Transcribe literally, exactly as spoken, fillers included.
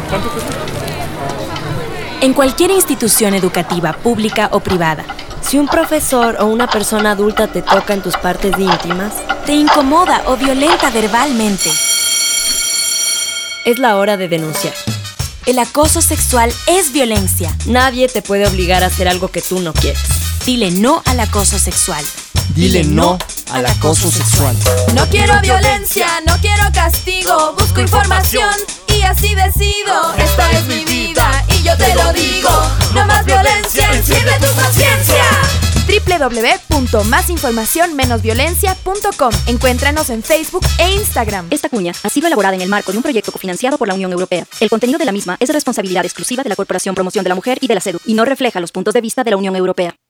En cualquier institución educativa, pública o privada, si un profesor o una persona adulta te toca en tus partes íntimas, te incomoda o violenta verbalmente, es la hora de denunciar. El acoso sexual es violencia. Nadie te puede obligar a hacer algo que tú no quieres. Dile no al acoso sexual. Dile no al acoso sexual. No quiero violencia, no quiero castigo. Busco información y así decido. Esta es mi vida y yo te lo digo. No más violencia, enciende tu conciencia. doble u doble u doble u punto más información menos violencia punto com. Encuéntranos en Facebook e Instagram. Esta cuña ha sido elaborada en el marco de un proyecto cofinanciado por la Unión Europea. El contenido de la misma es de responsabilidad exclusiva de la Corporación Promoción de la Mujer y de la SEDU y no refleja los puntos de vista de la Unión Europea.